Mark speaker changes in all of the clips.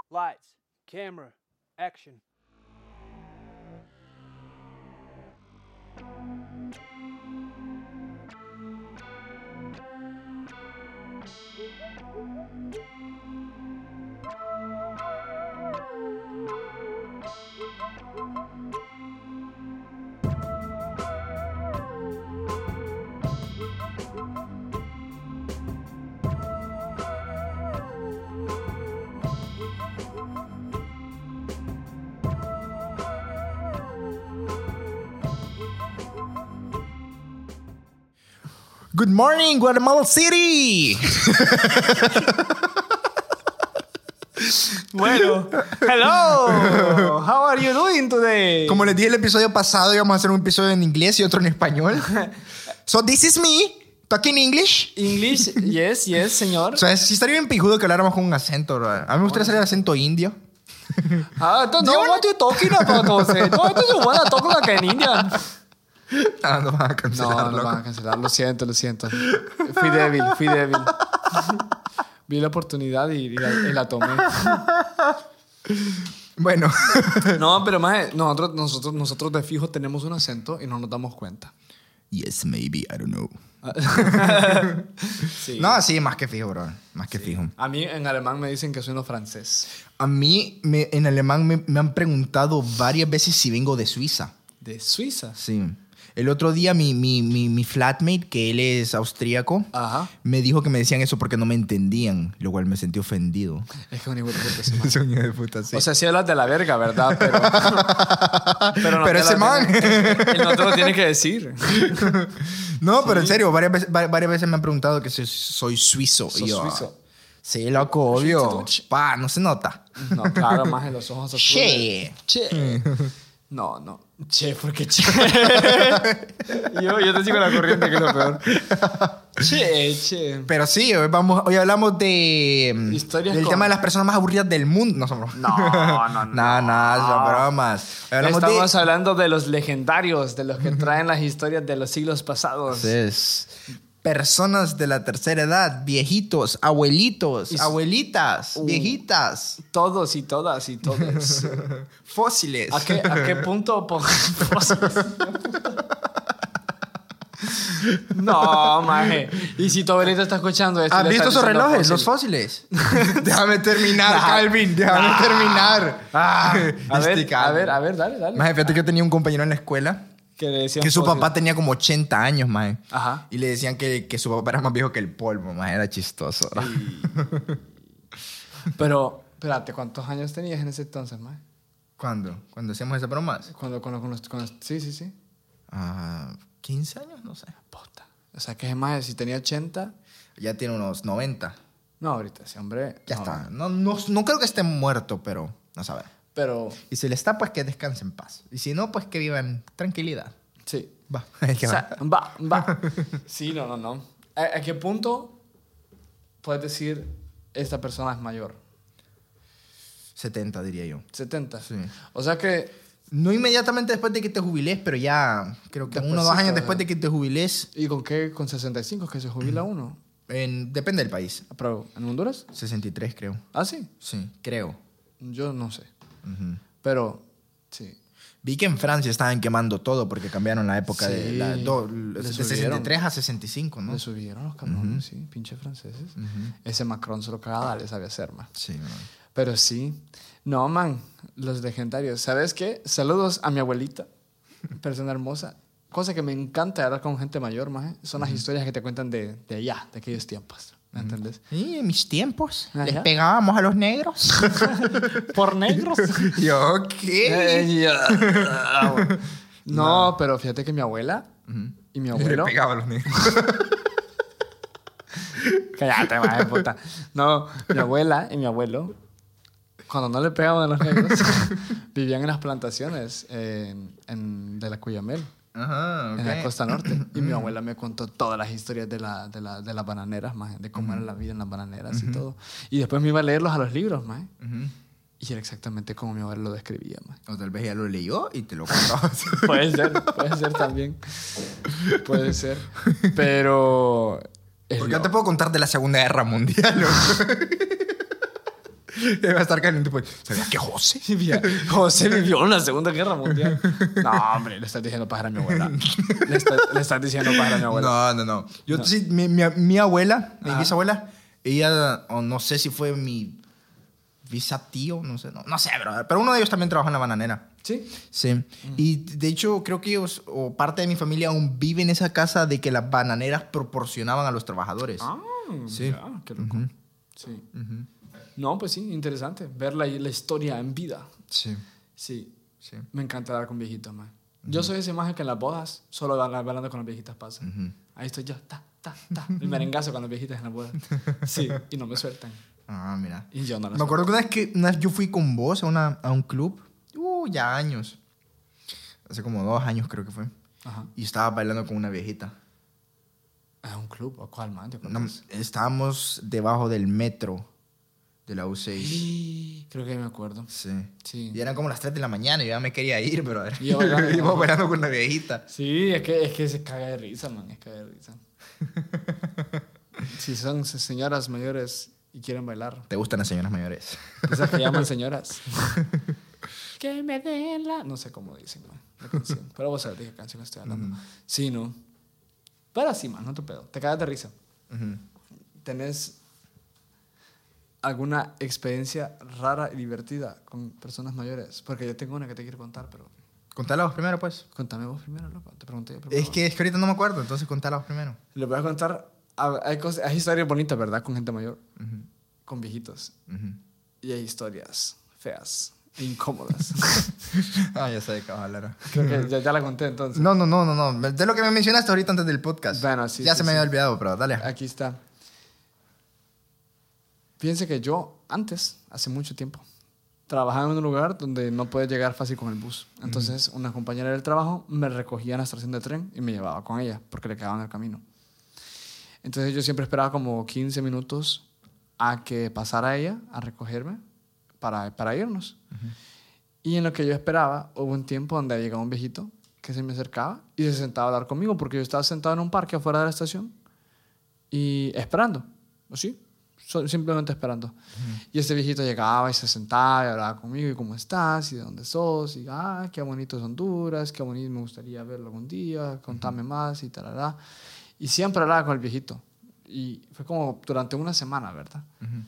Speaker 1: Lights, camera, action.
Speaker 2: Good morning, Guatemala City.
Speaker 1: Bueno, hello. How are you doing today?
Speaker 2: Como les dije el episodio pasado, íbamos a hacer un episodio en inglés y otro en español. So this is me talking English.
Speaker 1: English, yes, señor.
Speaker 2: O sea, sí estaría bien pijudo que habláramos con un acento, ¿verdad? A mí me gustaría hacer el acento indio.
Speaker 1: I don't know what you're talking about, Jose. No, I don't want to talk like an Indian.
Speaker 2: Ah, no van a cancelar,
Speaker 1: No
Speaker 2: loco.
Speaker 1: van a cancelar. Lo siento. Fui débil. Vi la oportunidad y la tomé.
Speaker 2: Bueno.
Speaker 1: No, pero más nosotros de fijo tenemos un acento y no nos damos cuenta.
Speaker 2: Yes, maybe, I don't know.
Speaker 1: Sí.
Speaker 2: No, sí, más que fijo, bro. Más que fijo.
Speaker 1: A mí en alemán me dicen que sueno francés.
Speaker 2: A mí, en alemán me han preguntado varias veces si vengo de Suiza.
Speaker 1: ¿De Suiza?
Speaker 2: Sí. El otro día mi flatmate, que él es austríaco,
Speaker 1: Ajá.
Speaker 2: me dijo que me decían eso porque no me entendían, lo cual me sentí ofendido.
Speaker 1: Es que un hijo de puta ese man.
Speaker 2: Es un hijo de puta, sí.
Speaker 1: O sea, sí hablas de la verga, ¿verdad? Pero
Speaker 2: Pero ese man.
Speaker 1: Él no te lo tiene que decir.
Speaker 2: No, pero en serio, varias veces me han preguntado que si soy suizo.
Speaker 1: ¿Sos
Speaker 2: Y yo,
Speaker 1: suizo?
Speaker 2: Sí, loco, obvio. Pa, no se nota.
Speaker 1: No, claro, más en los ojos azules.
Speaker 2: Che.
Speaker 1: No. Che, porque che. yo te sigo la corriente, que es lo peor. Che.
Speaker 2: Pero sí, hoy hablamos de
Speaker 1: Historias
Speaker 2: del
Speaker 1: con-
Speaker 2: tema de las personas más aburridas del mundo. No somos.
Speaker 1: No.
Speaker 2: Nada, son bromas. Hoy hablamos
Speaker 1: Estamos hablando de los legendarios, de los que traen las historias de los siglos pasados.
Speaker 2: Entonces, personas de la tercera edad, viejitos, abuelitos, abuelitas, viejitas,
Speaker 1: Todos y todas y todos.
Speaker 2: fósiles.
Speaker 1: ¿A qué punto No, maje. Y si tu abuelita está escuchando esto...
Speaker 2: ¿Has
Speaker 1: le está
Speaker 2: visto esos
Speaker 1: diciendo
Speaker 2: relojes?
Speaker 1: fósil.
Speaker 2: Los fósiles. Déjame terminar, Calvin. Déjame terminar.
Speaker 1: A ver, dale.
Speaker 2: Maje, fíjate que yo tenía un compañero en la escuela
Speaker 1: Que le decían
Speaker 2: que su
Speaker 1: fósil.
Speaker 2: papá tenía como 80 años, maje.
Speaker 1: Ajá.
Speaker 2: Y le decían que su papá era más viejo que el polvo, maje. Era chistoso.
Speaker 1: Pero, espérate, ¿cuántos años tenías en ese entonces, maje?
Speaker 2: ¿Cuándo? ¿Cuándo hacíamos esas bromas?
Speaker 1: Con los... Sí.
Speaker 2: 15 años, no sé.
Speaker 1: Puta. O sea, que es más, si tenía 80...
Speaker 2: Ya tiene unos 90.
Speaker 1: No, ahorita ese hombre...
Speaker 2: Ya
Speaker 1: no.
Speaker 2: está. No creo que esté muerto, pero no saber.
Speaker 1: Pero,
Speaker 2: Y si le está, pues que descanse en paz. Y si no, pues que viva en tranquilidad.
Speaker 1: sí.
Speaker 2: Va.
Speaker 1: O sea, va. Sí, no. ¿A qué punto puedes decir esta persona es mayor?
Speaker 2: 70, diría yo.
Speaker 1: 70.
Speaker 2: Sí.
Speaker 1: O sea que...
Speaker 2: No inmediatamente después de que te jubiles, pero ya creo que
Speaker 1: Despuésito,
Speaker 2: 1 o 2 años después de que te jubiles.
Speaker 1: ¿Y con qué? ¿Con 65 que se jubila uno?
Speaker 2: Depende del país.
Speaker 1: ¿Pero en Honduras?
Speaker 2: 63, creo.
Speaker 1: Ah, sí.
Speaker 2: Sí, creo.
Speaker 1: Yo no sé.
Speaker 2: Ujú.
Speaker 1: Pero, sí.
Speaker 2: Vi que en Francia estaban quemando todo porque cambiaron la época
Speaker 1: Sí.
Speaker 2: de
Speaker 1: Le
Speaker 2: 63 a 65, ¿no?
Speaker 1: Le subieron los cabrones, sí. Pinches franceses. Ese Macron se lo cagaba, le sabía hacer, man.
Speaker 2: Sí, man.
Speaker 1: Pero sí. No, man. Los legendarios. ¿Sabes qué? Saludos a mi abuelita. Persona hermosa. Cosa que me encanta hablar con gente mayor, man. Son las historias que te cuentan de allá, de aquellos tiempos. ¿Me entiendes?
Speaker 2: Y en mis tiempos
Speaker 1: Ah,
Speaker 2: les
Speaker 1: ¿ya?
Speaker 2: pegábamos a los negros.
Speaker 1: ¿Por negros?
Speaker 2: Yo, ¿qué?
Speaker 1: No, pero fíjate que mi abuela y mi
Speaker 2: Le
Speaker 1: abuelo...
Speaker 2: pegaba a los negros.
Speaker 1: Cállate, madre puta. No, mi abuela y mi abuelo, cuando no le pegaban a los negros, vivían en las plantaciones de la Cuyamel,
Speaker 2: Ajá, ok.
Speaker 1: en la costa norte. Y mi abuela me contó todas las historias de las bananeras, maje, de cómo era la vida en las bananeras y todo. Y después me iba a leerlos a los libros, maje. Y era exactamente como mi abuela lo describía, maje.
Speaker 2: O tal vez ya lo leyó y te lo contaba.
Speaker 1: Puede ser también. Puede ser. Pero...
Speaker 2: Porque yo te puedo contar de la Segunda Guerra Mundial. Debe estar caliente, pues. ¿Sabías que José?
Speaker 1: José vivió en la Segunda Guerra Mundial. No, hombre, le estás diciendo pájaro a mi abuela. Le estás diciendo pájaro a mi abuela.
Speaker 2: No. Yo
Speaker 1: No.
Speaker 2: sí, mi abuela, mi
Speaker 1: Ajá.
Speaker 2: bisabuela, ella, o no sé si fue mi bisatío, no sé, no sé, pero uno de ellos también trabaja en la bananera.
Speaker 1: ¿Sí?
Speaker 2: Sí. Y de hecho, creo que ellos, o parte de mi familia, aún vive en esa casa de que las bananeras proporcionaban a los trabajadores.
Speaker 1: Ah,
Speaker 2: Sí.
Speaker 1: mira, qué loco. Sí. No, pues sí, interesante. Ver la historia en vida.
Speaker 2: Sí.
Speaker 1: Sí.
Speaker 2: Sí.
Speaker 1: Me encanta hablar con viejitos, man. Yo soy esa imagen que en las bodas solo hablando con las viejitas pasa. Ahí estoy yo, el merengazo con las viejitas en las bodas. Sí, y no me sueltan.
Speaker 2: Ah, mira.
Speaker 1: Y yo no las
Speaker 2: Me acuerdo que una vez yo fui con vos a un club, ya años. Hace como 2 años creo que fue.
Speaker 1: Ajá.
Speaker 2: Y estaba bailando con una viejita.
Speaker 1: ¿Es un club? ¿O cuál, man? ¿Yo
Speaker 2: No, estábamos debajo del metro de la U6.
Speaker 1: Sí, creo que me acuerdo.
Speaker 2: Sí.
Speaker 1: Sí.
Speaker 2: Y eran como las 3 de la mañana y yo ya me quería ir, pero
Speaker 1: Y yo bailando.
Speaker 2: íbamos bailando con una viejita.
Speaker 1: Sí, es que se caga de risa, man. Es caga de risa. Si son señoras mayores y quieren bailar,
Speaker 2: ¿Te gustan las señoras mayores?
Speaker 1: esas que llaman señoras. Que me den la... No sé cómo dicen, man, la canción. Pero vos sabés de qué canción estoy hablando. Sí, ¿no? Pero sí, man, no te pedo. Te cagas de risa. ¿Tenés alguna experiencia rara y divertida con personas mayores? Porque yo tengo una que te quiero contar, pero...
Speaker 2: Contala vos primero, pues.
Speaker 1: Contame vos primero, loco. Te pregunté yo primero.
Speaker 2: Es que ahorita no me acuerdo, entonces contala vos primero.
Speaker 1: Les voy a contar... Hay historias bonitas, ¿verdad? Con gente mayor. Con viejitos. Y hay historias feas e incómodas.
Speaker 2: Ya sé de qué vas a hablar.
Speaker 1: Creo que ya la conté entonces.
Speaker 2: No. De lo que me mencionaste ahorita antes del podcast.
Speaker 1: Bueno, sí.
Speaker 2: Ya
Speaker 1: sí,
Speaker 2: se me
Speaker 1: sí.
Speaker 2: había olvidado, pero dale.
Speaker 1: Aquí está. Fíjense que yo antes, hace mucho tiempo, trabajaba en un lugar donde no puedes llegar fácil con el bus. Entonces, una compañera del trabajo me recogía en la estación de tren y me llevaba con ella porque le quedaba en el camino. Entonces, yo siempre esperaba como 15 minutos a que pasara ella a recogerme para irnos. Y en lo que yo esperaba, hubo un tiempo donde llegaba un viejito que se me acercaba y se sentaba a hablar conmigo porque yo estaba sentado en un parque afuera de la estación y esperando, ¿sí? Simplemente esperando. Y este viejito llegaba y se sentaba y hablaba conmigo y cómo estás y de dónde sos y qué bonito es Honduras, qué bonito, me gustaría verlo algún día, contame más y tal. Y siempre hablaba con el viejito. Y fue como durante una semana, ¿verdad?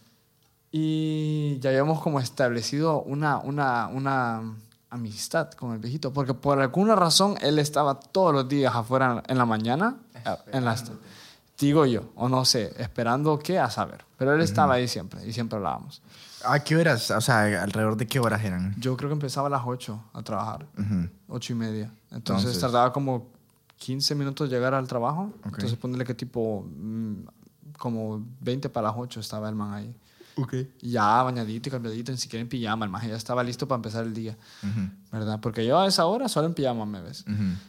Speaker 1: Y ya habíamos como establecido una amistad con el viejito, porque por alguna razón él estaba todos los días afuera en la mañana, digo yo, o no sé, esperando qué, a saber. Pero él estaba ahí siempre y siempre hablábamos.
Speaker 2: ¿A qué horas? O sea, ¿alrededor de qué horas eran?
Speaker 1: Yo creo que empezaba a las 8 a trabajar, 8:30. Entonces
Speaker 2: Entonces,
Speaker 1: tardaba como 15 minutos llegar al trabajo.
Speaker 2: Ok.
Speaker 1: Entonces ponerle que tipo como 20 para las 8 estaba el man ahí.
Speaker 2: Ok.
Speaker 1: Y ya bañadito y cambiadito, ni siquiera en pijama, el man ya estaba listo para empezar el día, ¿verdad? Porque yo a esa hora solo en pijama me ves.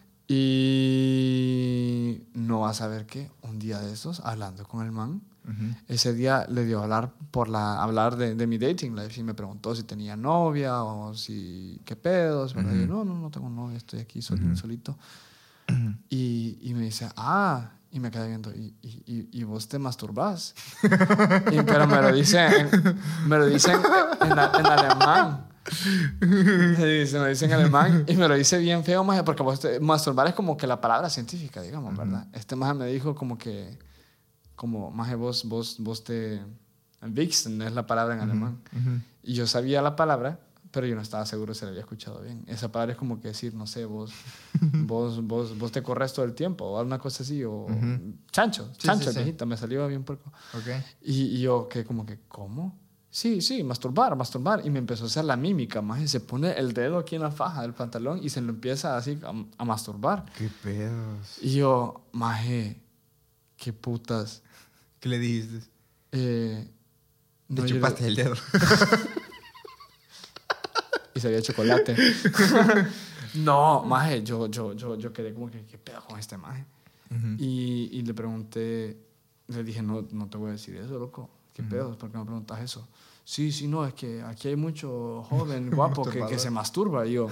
Speaker 1: Y no vas a ver que un día de esos, hablando con el man, ese día le dio a hablar de mi dating life y me preguntó si tenía novia o si qué pedos, ¿verdad? Y yo, no tengo novia, estoy aquí solito. Y me dice, y me quedé viendo, ¿y vos te masturbás? Pero me lo dicen en alemán. Me dice en alemán y me lo dice bien feo, maje, porque masturbar es como que la palabra científica, digamos, ¿verdad? Este maje me dijo maje, vos te... Wichsen es la palabra en alemán. Y yo sabía la palabra, pero yo no estaba seguro si la había escuchado bien. Esa palabra es como que decir, no sé, vos te corres todo el tiempo o alguna cosa así, o chancho, viejita, me salió bien puerco.
Speaker 2: Okay.
Speaker 1: Y yo que como que, ¿cómo? Sí, masturbar. Y me empezó a hacer la mímica, maje. Se pone el dedo aquí en la faja del pantalón y se lo empieza así a masturbar.
Speaker 2: ¿Qué pedos?
Speaker 1: Y yo, maje, qué putas.
Speaker 2: ¿Qué le dijiste?
Speaker 1: No,
Speaker 2: Te chupaste el dedo.
Speaker 1: Y sabía chocolate. No, maje, yo quedé como que, ¿qué pedo con este maje? Y le pregunté, le dije, no te voy a decir eso, loco. ¿Qué pedo? ¿Por qué me preguntas eso? Sí, no, es que aquí hay mucho joven guapo que se masturba. Y yo,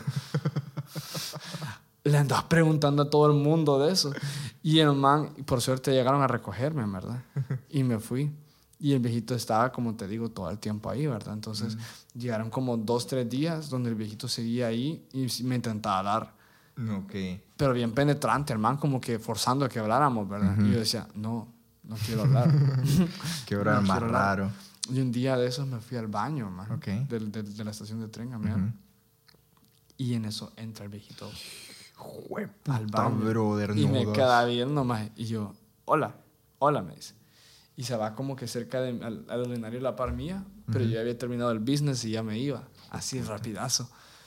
Speaker 1: le andas preguntando a todo el mundo de eso. Y el man, por suerte, llegaron a recogerme, ¿verdad? Y me fui. Y el viejito estaba, como te digo, todo el tiempo ahí, ¿verdad? Entonces llegaron como 2, 3 días donde el viejito seguía ahí y me intentaba dar.
Speaker 2: Ok.
Speaker 1: Pero bien penetrante, hermano, como que forzando a que habláramos, ¿verdad? Y yo decía, no quiero hablar.
Speaker 2: Qué hora
Speaker 1: No
Speaker 2: más
Speaker 1: quiero hablar.
Speaker 2: raro.
Speaker 1: Y un día de esos me fui al baño, man,
Speaker 2: Ok.
Speaker 1: de la estación de tren, man. Y en eso entra el viejito al baño.
Speaker 2: Brother,
Speaker 1: Y
Speaker 2: no
Speaker 1: me
Speaker 2: jodas.
Speaker 1: queda viendo, más. Y yo, hola, me dice. Y se va como que cerca al urinario la par mía, pero yo ya había terminado el business y ya me iba, así rapidazo.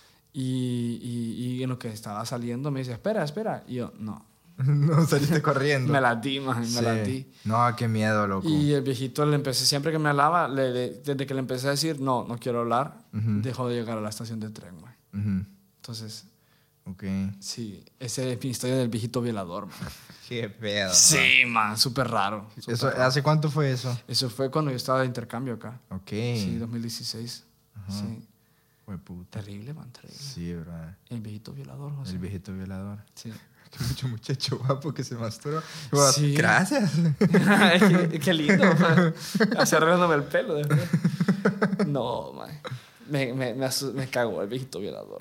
Speaker 1: Y en lo que estaba saliendo me dice, espera. Y yo, no.
Speaker 2: No, saliste corriendo.
Speaker 1: Me la di, man,
Speaker 2: Sí.
Speaker 1: me la di.
Speaker 2: No, qué miedo, loco.
Speaker 1: Y el viejito le empecé, siempre que me hablaba, desde que le empecé a decir, no quiero hablar, dejó de llegar a la estación de tren, man. Entonces,
Speaker 2: Ok.
Speaker 1: sí, esa es mi historia del viejito violador, man.
Speaker 2: Qué pedo.
Speaker 1: Sí, man, súper raro. súper
Speaker 2: Eso,
Speaker 1: raro.
Speaker 2: ¿hace cuánto fue eso?
Speaker 1: Eso fue cuando yo estaba de intercambio acá.
Speaker 2: Ok.
Speaker 1: Sí, 2016. Sí.
Speaker 2: Fue puta.
Speaker 1: Terrible, man, terrible.
Speaker 2: Sí, brother.
Speaker 1: El viejito violador, José.
Speaker 2: El viejito violador.
Speaker 1: Sí.
Speaker 2: Qué mucho muchacho guapo que se masturba.
Speaker 1: Sí.
Speaker 2: Gracias.
Speaker 1: qué lindo, man. Así arreglándome el pelo. Después. No, man. Me cagó el viejito violador.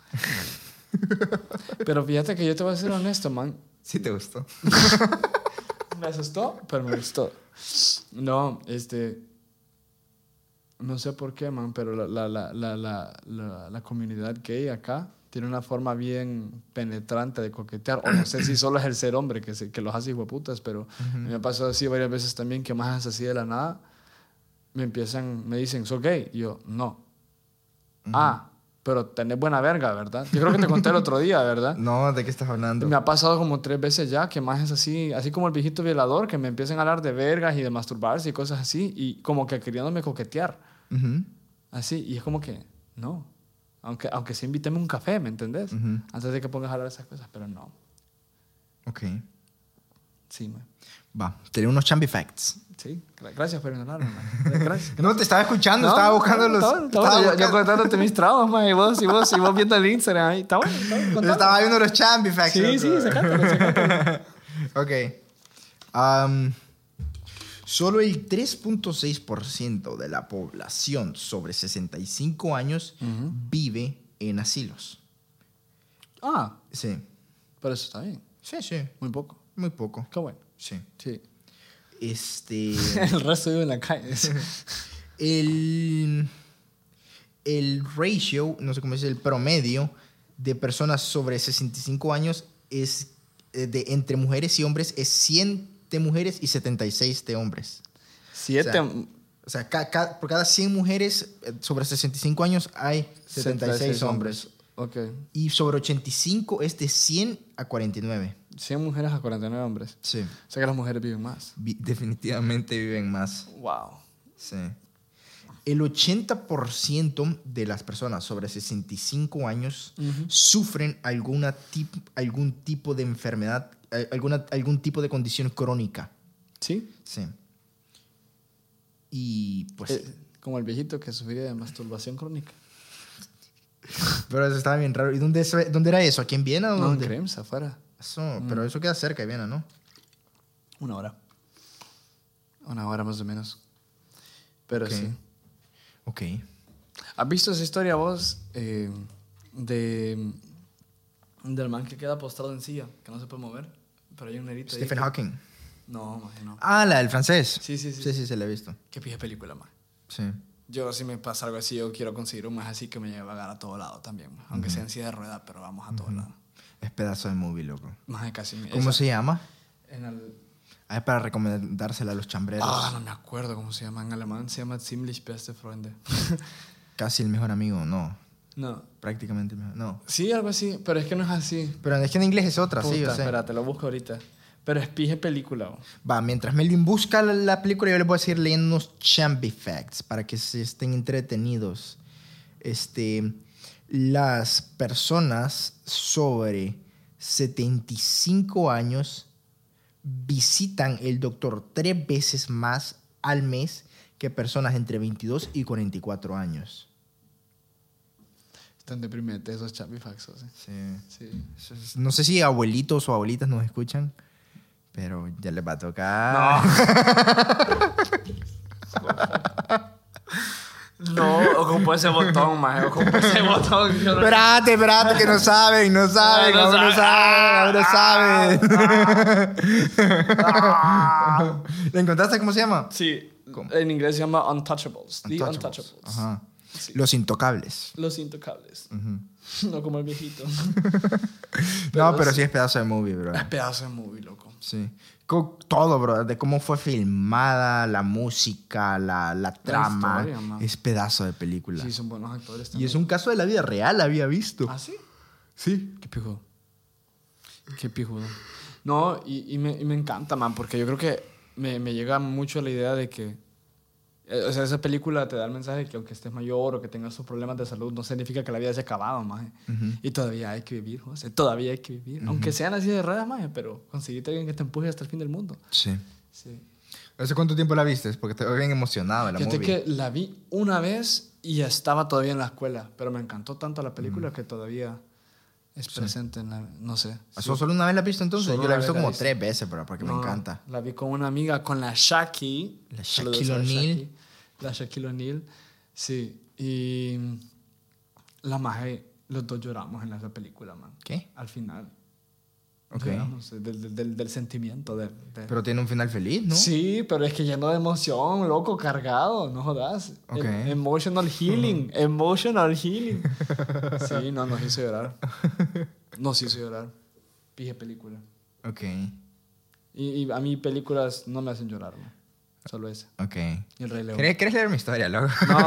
Speaker 1: Pero fíjate que yo te voy a ser honesto, man.
Speaker 2: Sí te gustó.
Speaker 1: Me asustó, pero me gustó. No, no sé por qué, man, pero la comunidad gay acá tiene una forma bien penetrante de coquetear. O no sé si solo es el ser hombre que los hace hijueputas, pero me ha pasado así varias veces también que más así de la nada me dicen, ¿sos gay? Y yo, no. Pero tenés buena verga, ¿verdad? Yo creo que te conté el otro día, ¿verdad?
Speaker 2: No, ¿de qué estás hablando?
Speaker 1: Me ha pasado como 3 veces ya que más es así como el viejito violador, que me empiezan a hablar de vergas y de masturbarse y cosas así, y como que queriéndome coquetear. Así, y es como que, no. Aunque sí invíteme un café, ¿me entendés? Antes de que pongas a hablar de esas cosas, pero no.
Speaker 2: Ok.
Speaker 1: Sí, man.
Speaker 2: Va, te unos chambi facts.
Speaker 1: Sí, gracias por ignorarme, man. Gracias.
Speaker 2: No, te estaba escuchando, estaba buscando los...
Speaker 1: Yo contándote mis traumas, man, y vos viendo el Instagram ahí. Está bueno,
Speaker 2: Yo estaba viendo los chambi facts.
Speaker 1: Sí, sacátelo.
Speaker 2: Ok. Solo el 3.6% de la población sobre 65 años vive en asilos. Sí.
Speaker 1: Pero eso está bien.
Speaker 2: Sí.
Speaker 1: Muy poco.
Speaker 2: Muy poco.
Speaker 1: Qué bueno.
Speaker 2: Sí.
Speaker 1: Sí.
Speaker 2: El
Speaker 1: El resto vive en la calle.
Speaker 2: ratio, no sé cómo es, el promedio de personas sobre 65 años es entre mujeres y hombres es 100 de mujeres y 76 de hombres.
Speaker 1: 7.
Speaker 2: O sea, por cada 100 mujeres sobre 65 años hay 76 hombres.
Speaker 1: Ok.
Speaker 2: Y sobre 85 es de 100 a 49.
Speaker 1: 100 mujeres a 49 hombres.
Speaker 2: Sí.
Speaker 1: O sea que las mujeres viven más.
Speaker 2: Definitivamente viven más.
Speaker 1: Wow.
Speaker 2: Sí. El 80% de las personas sobre 65 años sufren algún tipo de enfermedad, algún tipo de condición crónica.
Speaker 1: ¿Sí?
Speaker 2: Sí. Y pues...
Speaker 1: como el viejito que sufría de masturbación crónica.
Speaker 2: Pero eso estaba bien raro. ¿Y dónde era eso? ¿Aquí en Viena o
Speaker 1: No, en
Speaker 2: dónde?
Speaker 1: Krems, afuera.
Speaker 2: Eso, pero eso queda cerca de Viena, ¿no?
Speaker 1: 1 hora. 1 hora más o menos. Pero
Speaker 2: Ok.
Speaker 1: sí.
Speaker 2: Ok.
Speaker 1: ¿Has visto esa historia vos del man que queda postrado en silla, que no se puede mover? Pero hay un nerito ahí.
Speaker 2: Stephen Hawking.
Speaker 1: No, man, no.
Speaker 2: Ah, la del francés.
Speaker 1: Sí.
Speaker 2: Sí, se la he visto.
Speaker 1: Qué pija película, man.
Speaker 2: Sí.
Speaker 1: Yo, si me pasa algo así, yo quiero conseguir un más así que me lleve a vagar a todo lado también, man. Aunque sea en silla de rueda, pero vamos a todo lado.
Speaker 2: Es pedazo de movie, loco.
Speaker 1: Más de casi.
Speaker 2: ¿Cómo se llama?
Speaker 1: En el...
Speaker 2: Es para recomendársela a los chambreros.
Speaker 1: no me acuerdo cómo se llama. En alemán se llama Ziemlich beste Freunde.
Speaker 2: Casi el mejor amigo, no.
Speaker 1: No.
Speaker 2: Prácticamente el mejor, no.
Speaker 1: Sí, algo así, pero es que no es así.
Speaker 2: Pero es que en inglés es otra,
Speaker 1: Puta,
Speaker 2: sí, yo sé.
Speaker 1: espera, te lo busco ahorita. Pero es pije película.
Speaker 2: Va, mientras Melvin busca la película, yo les voy a seguir leyendo unos chambi facts para que se estén entretenidos. Las personas sobre 75 años visitan el doctor 3 veces más al mes que personas entre 22 y 44 años.
Speaker 1: Están deprimentes esos chapifaxos.
Speaker 2: Sí.
Speaker 1: Sí.
Speaker 2: No sé si abuelitos o abuelitas nos escuchan, pero ya les va a tocar.
Speaker 1: No, ocupo ese botón, maje. Ocupo ese botón.
Speaker 2: Espérate, que no saben, aún no saben. ¿Le encontraste cómo se llama?
Speaker 1: Sí,
Speaker 2: ¿Cómo?
Speaker 1: en inglés se llama Untouchables. The Untouchables.
Speaker 2: Ajá.
Speaker 1: Sí.
Speaker 2: Los intocables.
Speaker 1: Los intocables. No como el viejito.
Speaker 2: Pero sí es pedazo de movie, bro.
Speaker 1: Es pedazo de movie, loco.
Speaker 2: Sí. Todo, bro. De cómo fue filmada, la música, la trama.
Speaker 1: historia, man.
Speaker 2: Es pedazo de película.
Speaker 1: Sí, son buenos actores
Speaker 2: Y
Speaker 1: también.
Speaker 2: es un caso de la vida real, había visto.
Speaker 1: ¿Ah, sí?
Speaker 2: Sí.
Speaker 1: Qué pijudo. Qué pijudo. No, y me encanta, man, porque yo creo que me llega mucho la idea de que, o sea, esa película te da el mensaje de que aunque estés mayor o que tengas sus problemas de salud, no significa que la vida se ha acabado, man. Y todavía hay que vivir, José, todavía hay que vivir. Aunque sean así de ruedas, man, pero conseguirte a alguien que te empuje hasta el fin del mundo.
Speaker 2: Sí.
Speaker 1: Sí.
Speaker 2: ¿Hace cuánto tiempo la viste? Porque te veo bien emocionado de la
Speaker 1: Fíjate
Speaker 2: movie.
Speaker 1: que la vi una vez y estaba todavía en la escuela, pero me encantó tanto la película que todavía es presente en la... No sé. Sí.
Speaker 2: ¿Solo una vez la has visto entonces?
Speaker 1: Solo
Speaker 2: Yo la he
Speaker 1: una
Speaker 2: visto
Speaker 1: vez la
Speaker 2: como
Speaker 1: he visto.
Speaker 2: 3 veces, pero porque me
Speaker 1: No,
Speaker 2: encanta.
Speaker 1: La vi con una amiga, con la Shaki.
Speaker 2: La
Speaker 1: Saludos
Speaker 2: Shaquille
Speaker 1: a la
Speaker 2: O'Neal.
Speaker 1: Shaki. La Shaquille O'Neal. Sí. Y la maje, los dos lloramos en esa película, man.
Speaker 2: ¿Qué?
Speaker 1: Al final.
Speaker 2: Ok.
Speaker 1: Lloramos del sentimiento.
Speaker 2: Pero tiene un final feliz, ¿no?
Speaker 1: Sí, pero es que lleno de emoción, loco, cargado, no jodas.
Speaker 2: Ok.
Speaker 1: Emotional healing, emotional healing. Sí, no, nos hizo llorar. Nos hizo llorar. Pije película.
Speaker 2: Ok.
Speaker 1: Y a mí películas no me hacen llorar, ¿no? Solo esa.
Speaker 2: Ok.
Speaker 1: Y el Rey León.
Speaker 2: ¿Quieres leer mi historia, loco?
Speaker 1: No.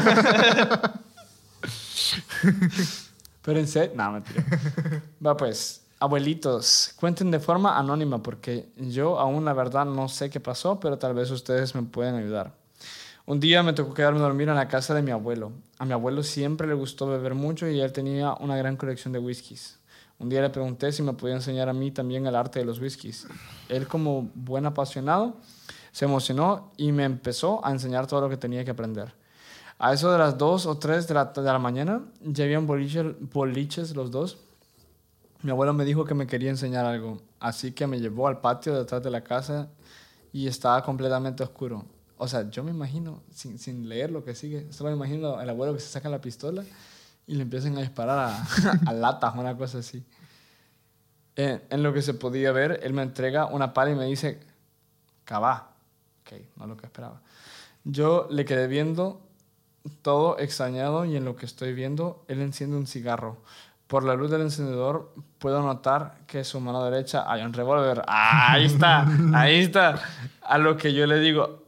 Speaker 1: Pero en serio, no, mentira. Va pues, abuelitos, cuenten de forma anónima porque yo aún la verdad no sé qué pasó, pero tal vez ustedes me pueden ayudar. Un día me tocó quedarme a dormir en la casa de mi abuelo. A mi abuelo siempre le gustó beber mucho y él tenía una gran colección de whiskies. Un día le pregunté si me podía enseñar a mí también el arte de los whiskies. Él, como buen apasionado, se emocionó y me empezó a enseñar todo lo que tenía que aprender. A eso de las 2 o 3 de la mañana, ya habían boliches los dos. Mi abuelo me dijo que me quería enseñar algo, así que me llevó al patio detrás de la casa y estaba completamente oscuro. O sea, yo me imagino, sin leer lo que sigue, solo me imagino al abuelo que se saca la pistola y le empiezan a disparar a latas o una cosa así. En lo que se podía ver, él me entrega una pala y me dice, cabá. Ok, no lo que esperaba. Yo le quedé viendo todo extrañado y en lo que estoy viendo, él enciende un cigarro. Por la luz del encendedor puedo notar que en su mano derecha hay un revólver. ¡Ah, ahí está! ¡Ahí está! A lo que yo le digo,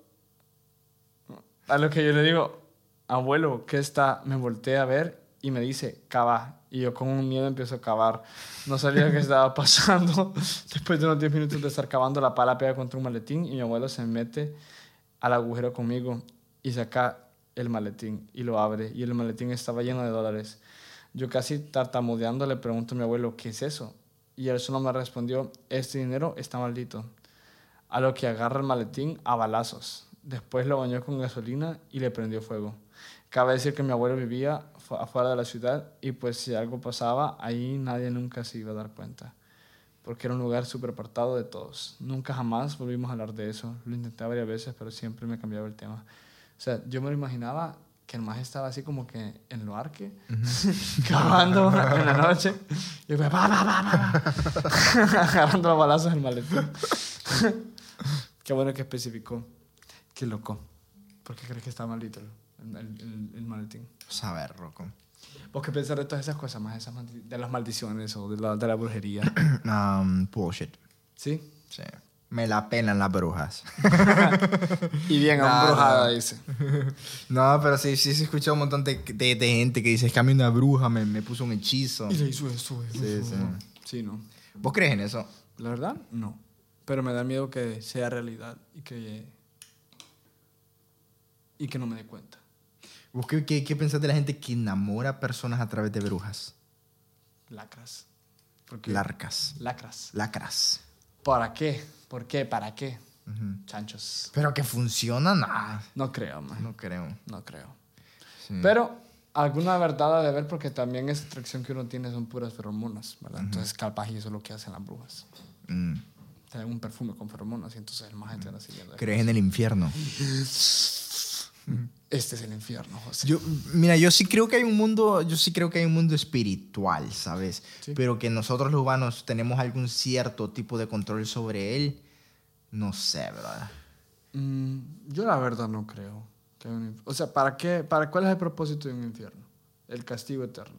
Speaker 1: abuelo, ¿qué está? Me volteé a ver y me dice, cava. Y yo con un miedo empiezo a cavar. No sabía qué estaba pasando. Después de unos 10 minutos de estar cavando, la pala pega contra un maletín y mi abuelo se mete al agujero conmigo y saca el maletín y lo abre. Y el maletín estaba lleno de dólares. Yo casi tartamudeando le pregunto a mi abuelo, ¿qué es eso? Y él solo me respondió, este dinero está maldito. A lo que agarra el maletín a balazos. Después lo bañó con gasolina y le prendió fuego. Cabe decir que mi abuelo vivía afuera de la ciudad y pues si algo pasaba, ahí nadie nunca se iba a dar cuenta. Porque era un lugar súper apartado de todos. Nunca jamás volvimos a hablar de eso. Lo intenté varias veces, pero siempre me cambiaba el tema. O sea, yo me lo imaginaba que el maje estaba así como que en lo arque, cavando en la noche. Y yo, agarrando los balazos del maletín. Qué bueno que especificó. Qué loco. ¿Por qué crees que está maldito el maletín?
Speaker 2: Saber, Rocco.
Speaker 1: ¿Vos qué pensás de todas esas cosas más? De las maldiciones o de la brujería.
Speaker 2: Bullshit.
Speaker 1: ¿Sí?
Speaker 2: Sí. Me la pelan las brujas.
Speaker 1: Y bien embrujada, dice.
Speaker 2: No, pero sí se escucha un montón de gente que dice, es que a mí una bruja me puso un hechizo.
Speaker 1: Y le hizo eso.
Speaker 2: Sí.
Speaker 1: Sí, no.
Speaker 2: ¿Vos crees en eso?
Speaker 1: La verdad, no. Pero me da miedo que sea realidad y que no me dé cuenta.
Speaker 2: ¿Vos qué pensás de la gente que enamora personas a través de brujas?
Speaker 1: Lacras.
Speaker 2: Lacras.
Speaker 1: ¿Para qué? ¿Por qué? ¿Para qué? Chanchos.
Speaker 2: Pero que funciona, nada.
Speaker 1: No creo, man.
Speaker 2: No creo.
Speaker 1: No creo.
Speaker 2: Sí.
Speaker 1: Pero alguna verdad ha de haber porque también esa atracción que uno tiene son puras feromonas, ¿verdad? Entonces, capaz y eso es lo que hacen las brujas. te dan un perfume con feromonas y entonces el maje te anda siguiendo.
Speaker 2: ¿Crees en el infierno?
Speaker 1: Este es el infierno, José.
Speaker 2: Yo sí creo que hay un mundo, espiritual, ¿sabes?
Speaker 1: Sí.
Speaker 2: Pero que nosotros los humanos tenemos algún cierto tipo de control sobre él, no sé, ¿verdad?
Speaker 1: Yo la verdad no creo que hay un o sea, ¿para qué? ¿Cuál es el propósito de un infierno? El castigo eterno.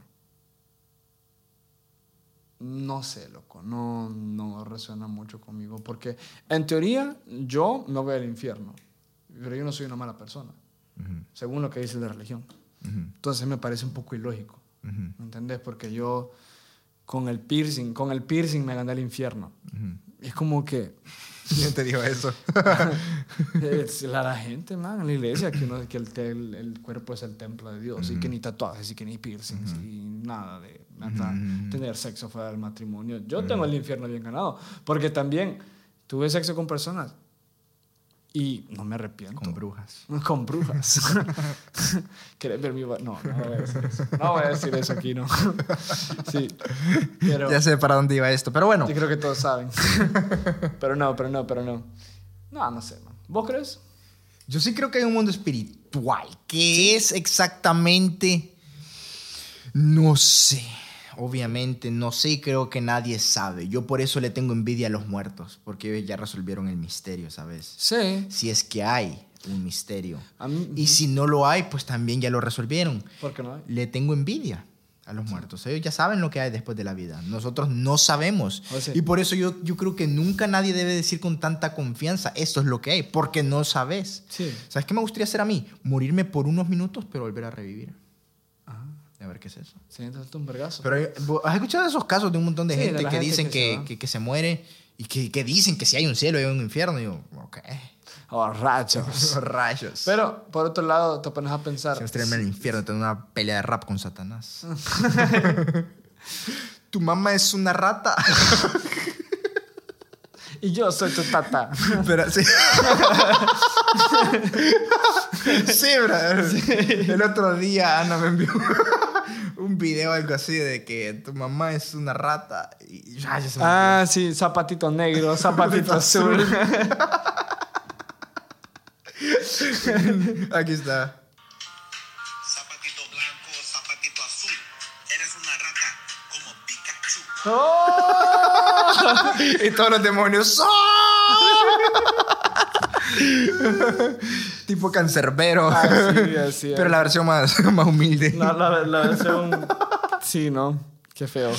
Speaker 1: No sé, loco, no resuena mucho conmigo, porque en teoría yo me voy al infierno, pero yo no soy una mala persona, según lo que dice la religión. Entonces me parece un poco ilógico, ¿me entendés? Porque yo con el piercing me gané el infierno. Es como que...
Speaker 2: ¿Quién te dijo eso?
Speaker 1: Es la gente, man, en la iglesia, que el cuerpo es el templo de Dios, y que ni tatuajes, y que ni piercings, y nada de tener sexo fuera del matrimonio. Yo tengo el infierno bien ganado, porque también tuve sexo con personas y no me arrepiento.
Speaker 2: Con brujas.
Speaker 1: Con brujas. ¿Querés ver mi... No voy a decir eso. No voy a decir eso aquí, no. Sí. Pero
Speaker 2: Ya sé para dónde iba esto, pero bueno.
Speaker 1: yo creo que todos saben. Pero no. No sé, man. ¿Vos crees?
Speaker 2: Yo sí creo que hay un mundo espiritual. ¿Qué es exactamente? No sé. Obviamente, no sé y creo que nadie sabe. Yo por eso le tengo envidia a los muertos, porque ellos ya resolvieron el misterio, ¿sabes?
Speaker 1: Sí.
Speaker 2: Si es que hay un misterio.
Speaker 1: A mí,
Speaker 2: Y si no lo hay, pues también ya lo resolvieron.
Speaker 1: ¿por qué no hay?
Speaker 2: Le tengo envidia a los muertos. Ellos ya saben lo que hay después de la vida. Nosotros no sabemos.
Speaker 1: O sea,
Speaker 2: y por eso yo creo que nunca nadie debe decir con tanta confianza, esto es lo que hay, porque no sabes.
Speaker 1: sí.
Speaker 2: ¿Sabes qué me gustaría hacer a mí? Morirme por unos minutos, pero volver a revivir.
Speaker 1: Ajá.
Speaker 2: A ver qué es eso.
Speaker 1: Se entra un vergazo.
Speaker 2: Pero ¿has escuchado esos casos de un montón de
Speaker 1: Sí, de
Speaker 2: gente
Speaker 1: la
Speaker 2: que
Speaker 1: gente
Speaker 2: dicen
Speaker 1: que
Speaker 2: que se muere y que dicen que si hay un cielo hay un infierno? Y yo, ok.
Speaker 1: Oh, rayos.
Speaker 2: Rayos.
Speaker 1: Pero, por otro lado, te pones a pensar...
Speaker 2: Si me estrella en el infierno, tener una pelea de rap con Satanás. Tu mamá es una rata.
Speaker 1: Y yo soy tu tata.
Speaker 2: Pero, sí. Sí, brother. Sí. El otro día Ana me envió un video algo así de que tu mamá es una rata. Y ya se me
Speaker 1: Ah, sí, zapatito negro, zapatito azul.
Speaker 2: Aquí está.
Speaker 3: Zapatito blanco, zapatito azul. Eres una rata como Pikachu.
Speaker 1: ¡Oh!
Speaker 2: Y todos los demonios. ¡Oh! Tipo cancerbero.
Speaker 1: Así es.
Speaker 2: Pero la versión más humilde.
Speaker 1: La versión... Sí, ¿no? Qué feo.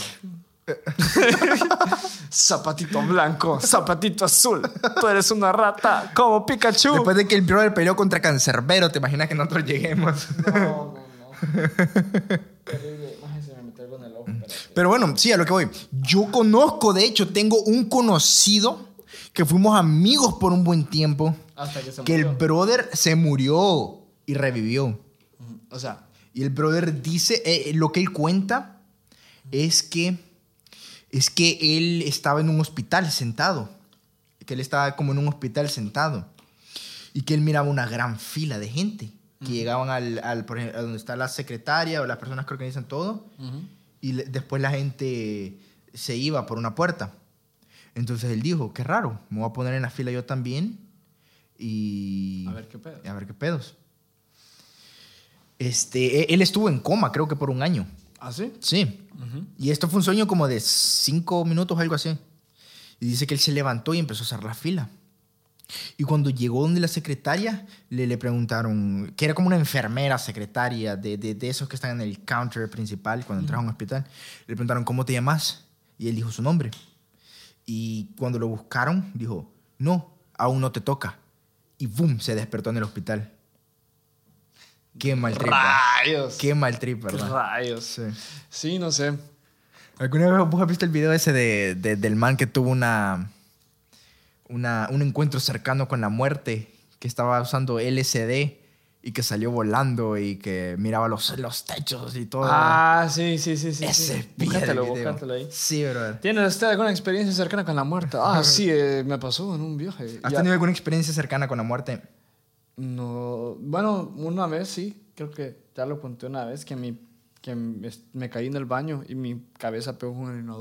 Speaker 1: Zapatito blanco, zapatito azul. Tú eres una rata como Pikachu.
Speaker 2: Después de que el brother peleó contra cancerbero, ¿te imaginas que nosotros lleguemos?
Speaker 1: No. Terrible. Se me metió algo en el ojo.
Speaker 2: Pero bueno, sí, a lo que voy. Yo conozco, de hecho, tengo un conocido que fuimos amigos por un buen tiempo.
Speaker 1: Hasta que se
Speaker 2: Que el
Speaker 1: murió.
Speaker 2: brother se murió y revivió.
Speaker 1: O sea,
Speaker 2: Y el brother dice, lo que él cuenta es que él estaba en un hospital sentado. Que él estaba como en un hospital sentado. Y que él miraba una gran fila de gente. Que llegaban por ejemplo, a donde está la secretaria o las personas que organizan todo. Y después la gente se iba por una puerta. Entonces él dijo, qué raro, me voy a poner en la fila yo también. Y...
Speaker 1: a ver qué pedo.
Speaker 2: A ver qué pedos. Él estuvo en coma, creo que por un año.
Speaker 1: ¿Ah, sí?
Speaker 2: Sí. Y esto fue un sueño como de 5 minutos, algo así. Y dice que él se levantó y empezó a hacer la fila. Y cuando llegó donde la secretaria, le preguntaron, que era como una enfermera secretaria de esos que están en el counter principal cuando entras a un hospital. Le preguntaron, ¿cómo te llamas? Y él dijo su nombre. Y cuando lo buscaron, dijo, no, aún no te toca. Y boom, se despertó en el hospital. Qué mal trip.
Speaker 1: Rayos.
Speaker 2: Qué mal trip, ¿verdad?
Speaker 1: Rayos.
Speaker 2: Sí.
Speaker 1: Sí, no sé.
Speaker 2: ¿Alguna vez vos has visto el video ese del man que tuvo un encuentro cercano con la muerte, que estaba usando LSD y que salió volando y que miraba los techos y todo?
Speaker 1: Ah, sí.
Speaker 2: Ese
Speaker 1: Búscatelo ahí.
Speaker 2: Sí, brother.
Speaker 1: ¿Tiene usted alguna experiencia cercana con la muerte? Ah, sí, me pasó en un viaje.
Speaker 2: ¿Has
Speaker 1: Ya-
Speaker 2: tenido alguna experiencia cercana con la muerte?
Speaker 1: No, bueno, una vez sí, creo que ya lo conté una vez, que me caí en el baño y mi cabeza pegó con el inodoro.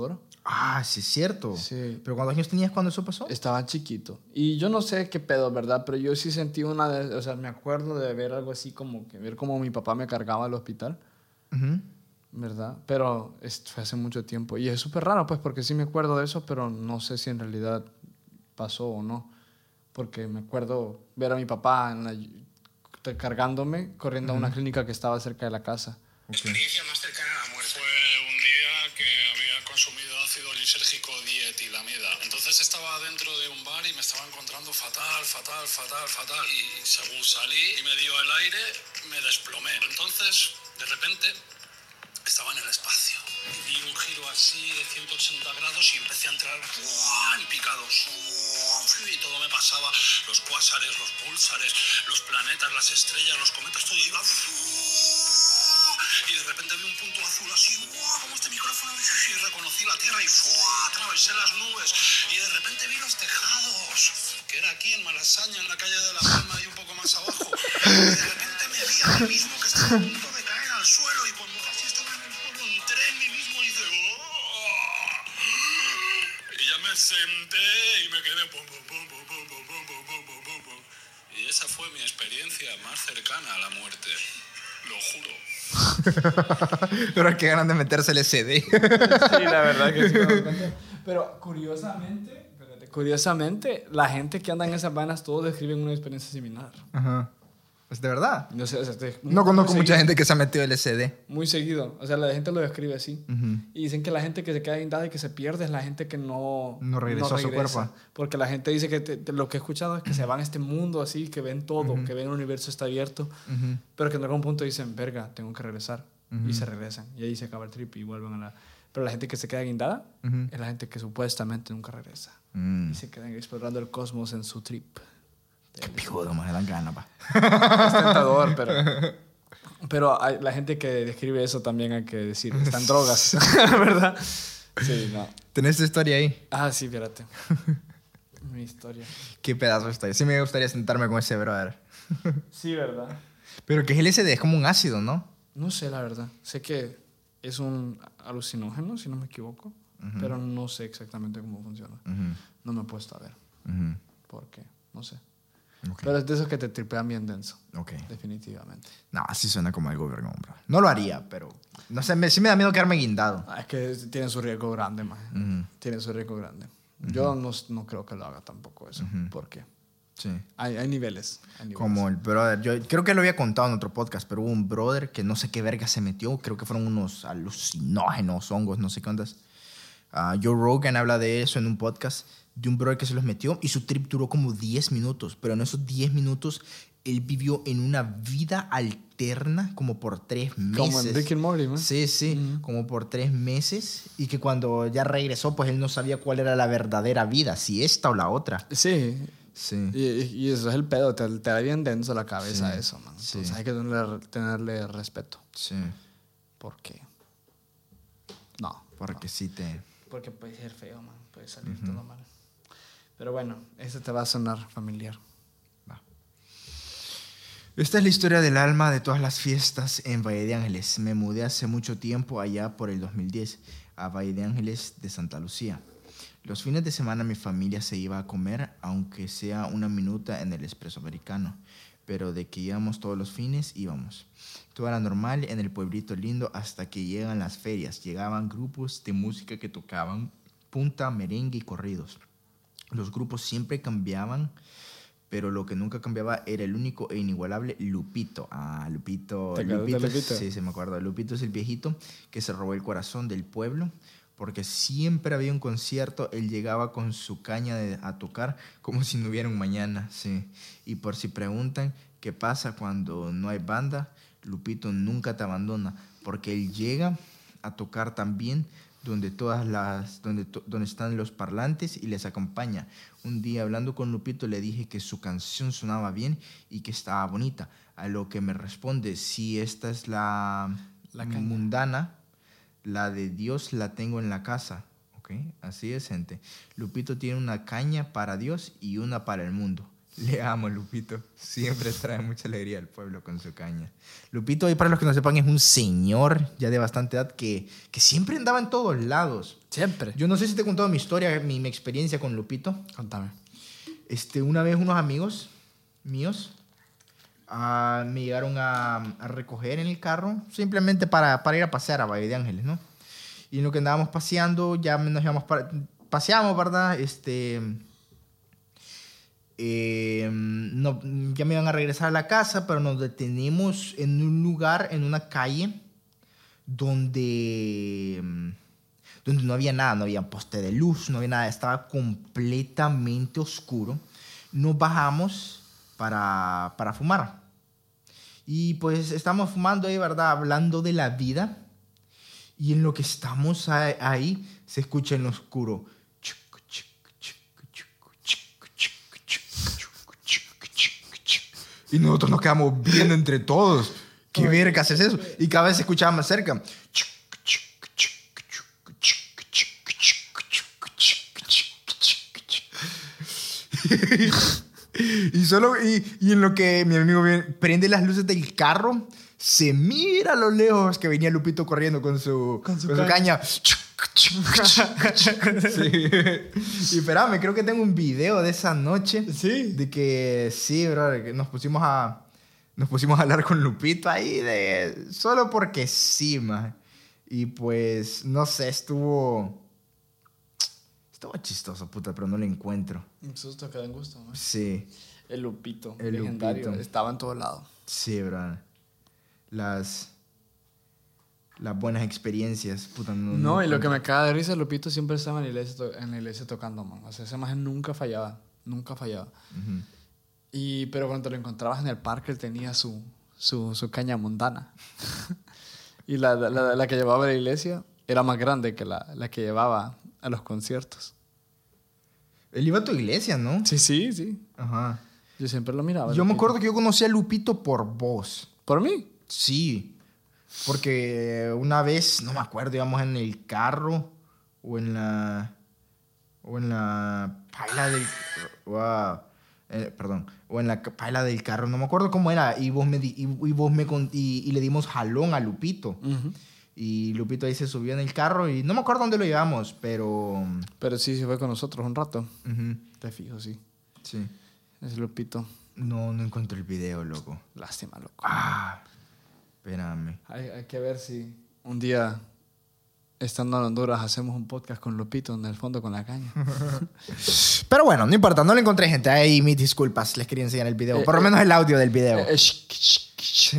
Speaker 2: Ah, sí es cierto.
Speaker 1: Sí.
Speaker 2: ¿Pero cuántos años tenías cuando eso pasó?
Speaker 1: Estaba chiquito. Y yo no sé qué pedo, ¿verdad? Pero yo sí sentí o sea, me acuerdo de ver algo así como que ver cómo mi papá me cargaba al hospital,
Speaker 2: Ujú.
Speaker 1: ¿verdad? Pero esto fue hace mucho tiempo. Y es súper raro, pues, porque sí me acuerdo de eso, pero no sé si en realidad pasó o no. Porque me acuerdo ver a mi papá cargándome, corriendo a una clínica que estaba cerca de la casa.
Speaker 4: Experiencia más cercana a la muerte. Fue un día que había consumido ácido lisérgico dietilamida. Entonces estaba dentro de un bar y me estaba encontrando fatal. Y según salí y me dio el aire, me desplomé. Entonces, de repente, estaba en el espacio. Di un giro así de 180 grados y empecé a entrar en picados. Y todo me pasaba, los cuásares, los púlsares, los planetas, las estrellas, los cometas, todo iba. Y de repente vi un punto azul así, como este micrófono, y reconocí la Tierra y atravesé las nubes. Y de repente vi los tejados, que era aquí en Malasaña, en la calle de La Palma y un poco más abajo. Y de repente me vi a mí mismo que estaba a punto de caer al suelo y cuando casi estaba en el suelo entré en mí mismo y hice y ya me senté y me quedé y esa fue mi experiencia más cercana a la muerte, lo juro.
Speaker 2: Pero qué ganas de meterse LSD.
Speaker 1: Sí, la verdad que sí. Me doy cuenta. Pero curiosamente, la gente que anda en esas vanas todos describen una experiencia similar.
Speaker 2: Ajá. ¿Es de verdad?
Speaker 1: No sé, o sea,
Speaker 2: No conozco
Speaker 1: muy
Speaker 2: mucha
Speaker 1: seguido.
Speaker 2: gente que se ha metido LSD.
Speaker 1: Muy seguido. O sea, la gente lo describe así.
Speaker 2: Ujú.
Speaker 1: Y dicen que la gente que se queda guindada y que se pierde es la gente que no
Speaker 2: regresó a su cuerpo.
Speaker 1: Porque la gente dice que lo que he escuchado es que se van a este mundo así, que ven todo,
Speaker 2: Ujú.
Speaker 1: que ven el universo está abierto,
Speaker 2: Ujú.
Speaker 1: pero que en algún punto dicen, verga, tengo que regresar.
Speaker 2: Ujú.
Speaker 1: Y se regresan. Y ahí se acaba el trip y vuelven a la... Pero la gente que se queda guindada
Speaker 2: Ujú.
Speaker 1: es la gente que supuestamente nunca regresa.
Speaker 2: Mm.
Speaker 1: Y se quedan explorando el cosmos en su trip.
Speaker 2: Qué pijudo, más dan ganas, pa.
Speaker 1: Es tentador, pero la gente que describe eso también hay que decir, están drogas, ¿verdad? Sí, no.
Speaker 2: ¿Tenés tu historia ahí?
Speaker 1: Ah, sí, fíjate. Mi historia.
Speaker 2: Qué pedazo de historia. Sí me gustaría sentarme con ese brother.
Speaker 1: Sí, ¿verdad?
Speaker 2: Pero que es LSD, es como un ácido, ¿no?
Speaker 1: No sé, la verdad. Sé que es un alucinógeno, si no me equivoco, pero no sé exactamente cómo funciona.
Speaker 2: Ujú.
Speaker 1: No me he puesto a ver.
Speaker 2: Ujú.
Speaker 1: ¿Por qué? No sé.
Speaker 2: Ok.
Speaker 1: Pero es de esos que te tripean bien denso.
Speaker 2: Ok.
Speaker 1: Definitivamente.
Speaker 2: No, así suena como algo vergón, bro. No lo haría, pero... No sé, sí me da miedo quedarme guindado.
Speaker 1: Es que tiene su riesgo grande, más.
Speaker 2: Ujú.
Speaker 1: Tiene su riesgo grande. Yo no creo que lo haga tampoco eso. ¿Por qué?
Speaker 2: Sí.
Speaker 1: Hay niveles. Hay niveles.
Speaker 2: Como el brother, yo creo que lo había contado en otro podcast, pero hubo un brother que no sé qué verga se metió, creo que fueron unos alucinógenos, hongos, no sé qué ondas. Joe Rogan habla de eso en un podcast, de un brother que se los metió y su trip duró como 10 minutos, pero en esos 10 minutos él vivió en una vida alterna como por 3 meses.
Speaker 1: Como en Rick and Morty, ¿no?
Speaker 2: Sí, sí, como por 3 meses y que cuando ya regresó, pues él no sabía cuál era la verdadera vida, si esta o la otra.
Speaker 1: Sí.
Speaker 2: Sí.
Speaker 1: Y eso es el pedo. Te da bien denso la cabeza
Speaker 2: Sí,
Speaker 1: eso, man.
Speaker 2: sí.
Speaker 1: Entonces hay que tenerle respeto.
Speaker 2: Sí,
Speaker 1: ¿Por qué? No.
Speaker 2: porque sí te...
Speaker 1: Porque puede ser feo, man. Puede salir todo mal. Pero bueno, eso te va a sonar familiar.
Speaker 2: Esta es la historia del alma de todas las fiestas en Valle de Ángeles. Me mudé hace mucho tiempo, allá por el 2010, a Valle de Ángeles de Santa Lucía. Los fines de semana mi familia se iba a comer, aunque sea una minuta en el Expreso Americano. Pero de que íbamos todos los fines, íbamos. Todo era normal en el pueblito lindo hasta que llegan las ferias. Llegaban grupos de música que tocaban punta, merengue y corridos. Los grupos siempre cambiaban, pero lo que nunca cambiaba era el único e inigualable Lupito. Lupito.
Speaker 1: ¿Te acuerdas de Lupito?
Speaker 2: Sí, me acuerdo. Lupito es el viejito que se robó el corazón del pueblo, porque siempre había un concierto, él llegaba con su caña a tocar como si no hubiera un mañana. Sí. Y por si preguntan qué pasa cuando no hay banda, Lupito nunca te abandona, porque él llega a tocar también donde están los parlantes y les acompaña. Un día hablando con Lupito le dije que su canción sonaba bien y que estaba bonita, a lo que me responde, si esta es la
Speaker 1: caña.
Speaker 2: mundana, la de Dios la tengo en la casa. ¿Ok? Así es, gente. Lupito tiene una caña para Dios y una para el mundo. Le amo, Lupito. Siempre trae mucha alegría al pueblo con su caña. Lupito, y para los que no sepan, es un señor ya de bastante edad que siempre andaba en todos lados.
Speaker 1: Siempre.
Speaker 2: Yo no sé si te he contado mi historia, mi experiencia con Lupito.
Speaker 1: Contame.
Speaker 2: Una vez unos amigos míos me llegaron a recoger en el carro simplemente para ir a pasear a Valle de Ángeles, ¿no? Y en lo que andábamos paseando, ya nos íbamos paseamos, ¿verdad? No, ya me iban a regresar a la casa, pero nos detenimos en un lugar, en una calle, donde no había nada, no había poste de luz, no había nada, estaba completamente oscuro. Nos bajamos para fumar. Y pues estamos fumando ahí, ¿verdad? Hablando de la vida. Y en lo que estamos ahí, se escucha en lo oscuro. Y nosotros nos quedamos viendo entre todos. ¿Qué vergas es eso? Y cada vez se escuchaba más cerca. Y en lo que mi amigo prende las luces del carro, se mira a lo lejos que venía Lupito corriendo con su caña. Sí. Y espérame, creo que tengo un video de esa noche.
Speaker 1: Sí.
Speaker 2: De que sí, bro, que nos pusimos a hablar con Lupito ahí solo porque sí, man. Y pues, no sé, estuvo chistoso, puta, pero no lo encuentro.
Speaker 1: Un susto que da gusto, ¿no?
Speaker 2: Sí.
Speaker 1: El Lupito.
Speaker 2: El
Speaker 1: legendario.
Speaker 2: Lupito.
Speaker 1: Estaba en todos lados.
Speaker 2: Sí, bro. Las buenas experiencias, puta.
Speaker 1: No, y lo que me caga de risa, Lupito siempre estaba en la iglesia tocando, man. O sea, esa imagen nunca fallaba. Nunca fallaba.
Speaker 2: Uh-huh.
Speaker 1: Pero cuando lo encontrabas en el parque, él tenía su caña mundana. Y la que llevaba a la iglesia era más grande que la que llevaba a los conciertos.
Speaker 2: Él iba a tu iglesia, ¿no?
Speaker 1: Sí.
Speaker 2: Ajá.
Speaker 1: Yo siempre lo miraba.
Speaker 2: Yo me acuerdo que yo conocí a Lupito por vos.
Speaker 1: ¿Por mí?
Speaker 2: Sí. Porque una vez, no me acuerdo, íbamos en el carro o en la paila del... Wow. Perdón. O en la paila del carro, no me acuerdo cómo era. Y le dimos jalón a Lupito.
Speaker 1: Uh-huh.
Speaker 2: Y Lupito ahí se subió en el carro y no me acuerdo dónde lo llevamos, pero...
Speaker 1: Pero sí, se fue con nosotros un rato.
Speaker 2: Uh-huh.
Speaker 1: Te fijo, sí.
Speaker 2: Sí.
Speaker 1: Es Lupito.
Speaker 2: No encuentro el video, loco.
Speaker 1: Lástima, loco.
Speaker 2: Espérame.
Speaker 1: Hay que ver si un día, estando en Honduras, hacemos un podcast con Lupito en el fondo con la caña.
Speaker 2: Pero bueno, no importa, no lo encontré, gente. Ahí mis disculpas, les quería enseñar el video. Por lo menos el audio del video.
Speaker 1: Sí,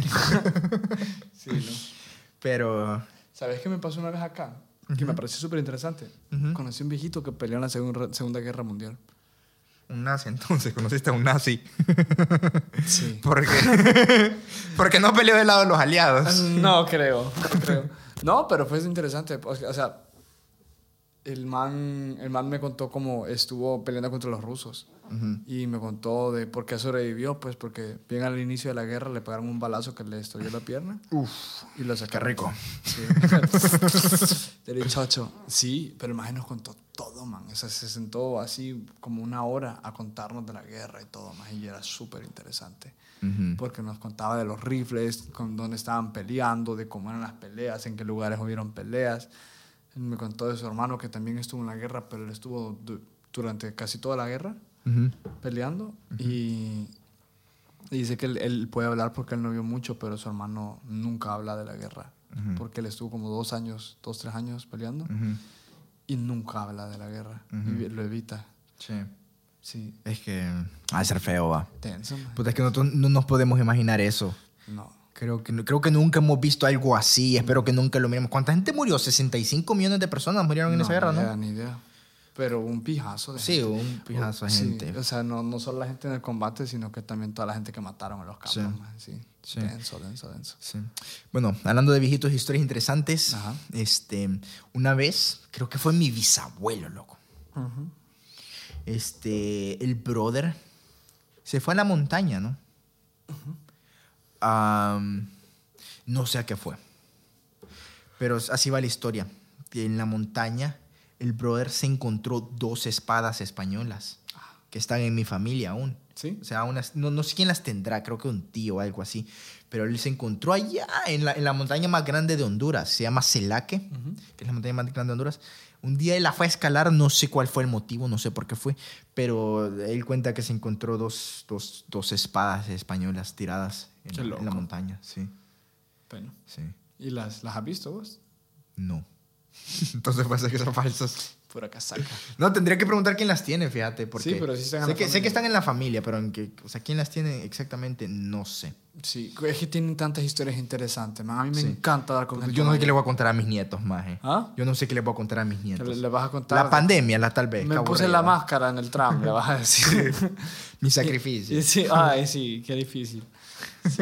Speaker 1: ¿no?
Speaker 2: Pero...
Speaker 1: ¿Sabes qué me pasó una vez acá? Que me pareció súper interesante. Conocí a un viejito que peleó en la Segunda Guerra Mundial.
Speaker 2: Un nazi, entonces. Conociste a un nazi.
Speaker 1: Sí.
Speaker 2: Porque no peleó del lado de los aliados.
Speaker 1: No creo. No, pero fue interesante. O sea, el man me contó cómo estuvo peleando contra los rusos. Y me contó de por qué sobrevivió. Pues porque bien al inicio de la guerra le pegaron un balazo que le destruyó la pierna. Y lo sacaron.
Speaker 2: Qué rico.
Speaker 1: Sí. Derechacho. Sí, pero el man nos contó todo, man. O sea, se sentó así como una hora a contarnos de la guerra y todo, man. Y era súper interesante. Porque nos contaba de los rifles, con dónde estaban peleando, de cómo eran las peleas, en qué lugares hubieron peleas. Él me contó de su hermano que también estuvo en la guerra, pero él estuvo durante casi toda la guerra peleando. Y dice que él puede hablar porque él no vio mucho, pero su hermano nunca habla de la guerra. Porque él estuvo como 2-3 años peleando y nunca habla de la guerra. Y lo evita. Sí.
Speaker 2: Es que va a ser feo, va.
Speaker 1: Tenso, man.
Speaker 2: Pues es que nosotros no nos podemos imaginar eso.
Speaker 1: No.
Speaker 2: Creo que nunca hemos visto algo así. Espero que nunca lo miremos. ¿Cuánta gente murió? 65 millones de personas murieron en esa guerra, ¿no?
Speaker 1: Ni idea. Pero un pijazo de
Speaker 2: Sí,
Speaker 1: gente.
Speaker 2: un pijazo de gente.
Speaker 1: Sí, o sea, no solo la gente en el combate, sino que también toda la gente que mataron en los campos.
Speaker 2: Sí.
Speaker 1: Man. Sí.
Speaker 2: Sí.
Speaker 1: Denso.
Speaker 2: Sí. Bueno, hablando de viejitos, historias interesantes.
Speaker 1: Ajá.
Speaker 2: Una vez, creo que fue mi bisabuelo, loco. El brother se fue a la montaña, ¿no? No sé a qué fue. Pero así va la historia. En la montaña, el brother se encontró 2 espadas españolas que están en mi familia aún.
Speaker 1: ¿Sí?
Speaker 2: O sea, no sé quién las tendrá, creo que un tío o algo así. Pero él se encontró allá en la montaña más grande de Honduras. Se llama Celaque, que es la montaña más grande de Honduras. Un día él la fue a escalar, no sé cuál fue el motivo, no sé por qué fue. Pero él cuenta que se encontró dos espadas españolas tiradas
Speaker 1: Qué
Speaker 2: en
Speaker 1: loco.
Speaker 2: la montaña. Sí,
Speaker 1: Bueno.
Speaker 2: sí.
Speaker 1: ¿Y las has visto vos?
Speaker 2: No. Entonces puede ser que son falsas.
Speaker 1: Pura casaca.
Speaker 2: No, tendría que preguntar quién las tiene, fíjate. Porque
Speaker 1: Sí, pero sí están en
Speaker 2: sé
Speaker 1: la
Speaker 2: que
Speaker 1: familia.
Speaker 2: están en la familia, pero o sea, quién las tiene exactamente, no sé.
Speaker 1: Sí, es que tienen tantas historias interesantes, man. A mí me
Speaker 2: Sí.
Speaker 1: encanta hablar con gente.
Speaker 2: Yo no sé qué
Speaker 1: mayor.
Speaker 2: le voy a contar a mis nietos, maje.
Speaker 1: ¿Ah?
Speaker 2: Yo no sé qué le voy a contar a mis
Speaker 1: Que
Speaker 2: nietos.
Speaker 1: le vas a contar.
Speaker 2: La pandemia, tal vez.
Speaker 1: Me
Speaker 2: qué
Speaker 1: puse
Speaker 2: aburrida.
Speaker 1: la máscara en el tram, le vas a decir.
Speaker 2: Mi sacrificio.
Speaker 1: Sí, ay, sí, qué difícil. Sí,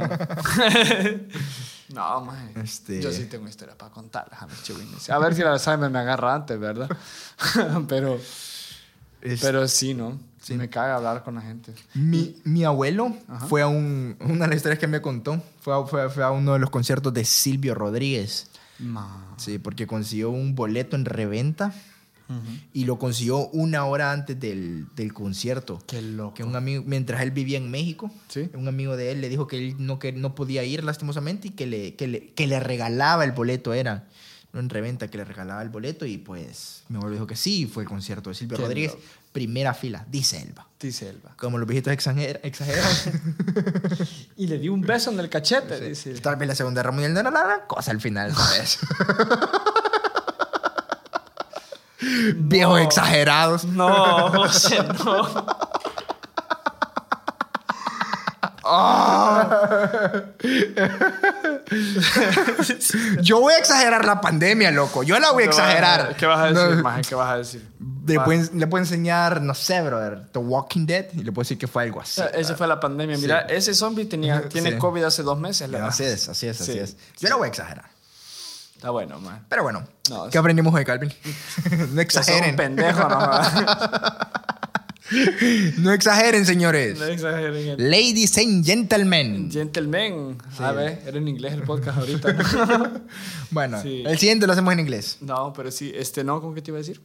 Speaker 1: no, maje. Yo sí tengo historias para contarles a mis chihuines. A ver si el Alzheimer me agarra antes, ¿verdad? pero sí, ¿no? Sí. Me caga hablar con la gente.
Speaker 2: Mi abuelo fue a una de las historias que me contó. Fue a uno de los conciertos de Silvio Rodríguez. Sí, porque consiguió un boleto en reventa. Y lo consiguió una hora antes del concierto.
Speaker 1: Qué loco.
Speaker 2: Que un amigo, mientras él vivía en México,
Speaker 1: ¿Sí?
Speaker 2: un amigo de él le dijo que él no podía ir lastimosamente y que le regalaba el boleto, no en reventa, que le regalaba el boleto. Y pues mi abuelo dijo que sí, fue el concierto de Silvio
Speaker 1: Qué
Speaker 2: Rodríguez,
Speaker 1: loco.
Speaker 2: primera fila, dice Elba.
Speaker 1: Dice Elba.
Speaker 2: Como los viejitos exagerados.
Speaker 1: Y le di un beso en el cachete, dice.
Speaker 2: Tal vez la Segunda Guerra Mundial no era la gran cosa al final, ¿sabes? Viejos exagerados.
Speaker 1: No, José, no.
Speaker 2: Yo voy a exagerar la pandemia, loco. Yo la voy a exagerar.
Speaker 1: ¿Qué vas a decir,
Speaker 2: No,
Speaker 1: maje? ¿Qué vas a decir?
Speaker 2: le puedo enseñar, no sé, brother, The Walking Dead y le puedo decir que fue algo así.
Speaker 1: Esa fue la pandemia. Mira,
Speaker 2: Sí.
Speaker 1: ese zombie tiene
Speaker 2: Sí.
Speaker 1: COVID hace 2 meses.
Speaker 2: Así es.
Speaker 1: Sí.
Speaker 2: Yo la voy a exagerar.
Speaker 1: Está bueno, man.
Speaker 2: Pero bueno,
Speaker 1: No,
Speaker 2: ¿qué aprendimos hoy, Calvin? No
Speaker 1: Que
Speaker 2: exageren.
Speaker 1: sos un pendejo, no.
Speaker 2: No exageren, señores.
Speaker 1: No exageren.
Speaker 2: Ladies and gentlemen.
Speaker 1: Gentleman.
Speaker 2: Sí.
Speaker 1: A ver, era en inglés el podcast ahorita. ¿No?
Speaker 2: Bueno,
Speaker 1: Sí.
Speaker 2: el siguiente lo hacemos en inglés.
Speaker 1: No, pero sí, no, ¿cómo que te iba a decir?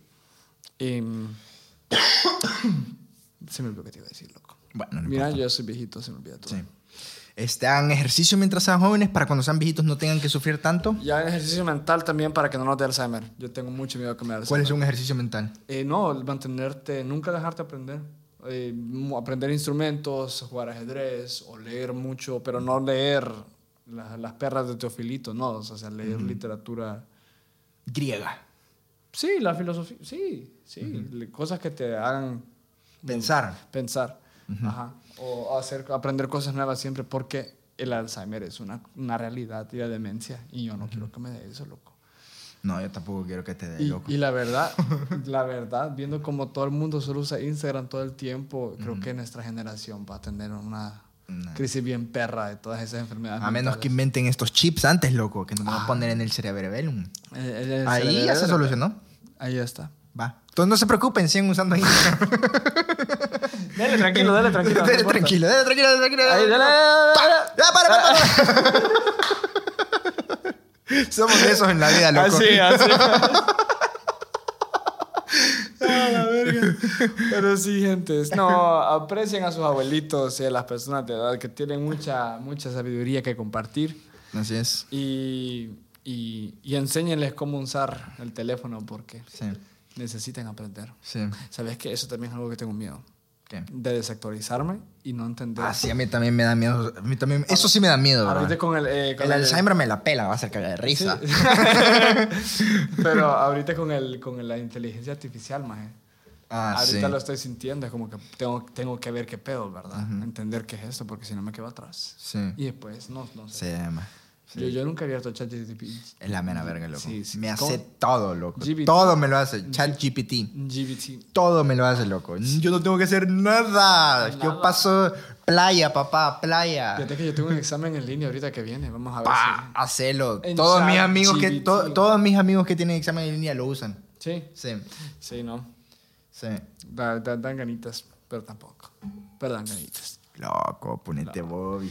Speaker 1: Se me olvidó que te iba a decir, loco.
Speaker 2: Bueno, no
Speaker 1: Mira,
Speaker 2: importa.
Speaker 1: yo soy viejito, se me olvida todo.
Speaker 2: Sí. Hagan ejercicio mientras sean jóvenes para cuando sean viejitos no tengan que sufrir tanto.
Speaker 1: Y hagan ejercicio mental también para que no nos dé Alzheimer. Yo tengo mucho miedo que me dé Alzheimer.
Speaker 2: ¿Cuál es un ejercicio mental?
Speaker 1: No, el mantenerte, nunca dejarte aprender. Aprender instrumentos, jugar ajedrez o leer mucho, pero no leer las perras de Teofilito, no, o sea, leer literatura.
Speaker 2: Griega.
Speaker 1: Sí, la filosofía, sí, cosas que te hagan
Speaker 2: Pensar.
Speaker 1: Ajá. O aprender cosas nuevas siempre, porque el Alzheimer es una realidad y la demencia, y yo no quiero que me dé eso, loco.
Speaker 2: No, yo tampoco quiero que te dé, loco.
Speaker 1: Y la verdad, viendo como todo el mundo solo usa Instagram todo el tiempo, creo que nuestra generación va a tener una crisis bien perra de todas esas enfermedades
Speaker 2: A menos
Speaker 1: mentales.
Speaker 2: que inventen estos chips antes, loco, que nos van a poner en el cerebellum.
Speaker 1: El
Speaker 2: Ahí ya se solucionó.
Speaker 1: Ahí ya está.
Speaker 2: Va. Entonces no se preocupen, sigan usando Instagram.
Speaker 1: Dale tranquilo. no
Speaker 2: Dale
Speaker 1: importa.
Speaker 2: tranquilo.
Speaker 1: Ahí, dale.
Speaker 2: Ya, para. Somos de esos en la vida, loco.
Speaker 1: Así. La verga. Pero sí, gente, no, aprecien a sus abuelitos y a las personas de edad que tienen mucha sabiduría que compartir
Speaker 2: Así es.
Speaker 1: y enséñenles cómo usar el teléfono porque
Speaker 2: Sí.
Speaker 1: necesitan aprender.
Speaker 2: Sí.
Speaker 1: ¿Sabes qué? Eso también es algo que tengo miedo.
Speaker 2: ¿Qué?
Speaker 1: De desactualizarme y no entender.
Speaker 2: Ah, sí, a mí también me da miedo. Eso sí me da miedo,
Speaker 1: Ahorita
Speaker 2: ¿verdad?
Speaker 1: con el
Speaker 2: El Alzheimer me la pela, va a ser cagar de risa.
Speaker 1: Pero ahorita con la inteligencia artificial, maje.
Speaker 2: Ah,
Speaker 1: Ahorita
Speaker 2: sí.
Speaker 1: lo estoy sintiendo, es como que tengo que ver qué pedo, ¿verdad? Entender qué es esto, porque si no me quedo atrás.
Speaker 2: Sí.
Speaker 1: Y después, no sé.
Speaker 2: Sí, ma. Sí.
Speaker 1: Yo nunca he abierto ChatGPT.
Speaker 2: Es la mera verga, loco.
Speaker 1: Sí, sí.
Speaker 2: Me
Speaker 1: ¿Cómo?
Speaker 2: hace todo, loco.
Speaker 1: GPT.
Speaker 2: Todo me lo hace. ChatGPT.
Speaker 1: GBT.
Speaker 2: Todo me lo hace, loco. Yo no tengo que hacer nada. Yo paso playa, papá, playa.
Speaker 1: Fíjate que yo tengo un examen en línea ahorita que viene. Vamos a ver
Speaker 2: Hacelo.
Speaker 1: En
Speaker 2: Todos mis amigos
Speaker 1: ChatGPT.
Speaker 2: todos mis amigos que tienen examen en línea lo usan.
Speaker 1: Sí.
Speaker 2: Sí.
Speaker 1: Sí, no.
Speaker 2: Sí.
Speaker 1: Dan ganitas, pero tampoco. Pero dan ganitas.
Speaker 2: Loco, ponete bobis.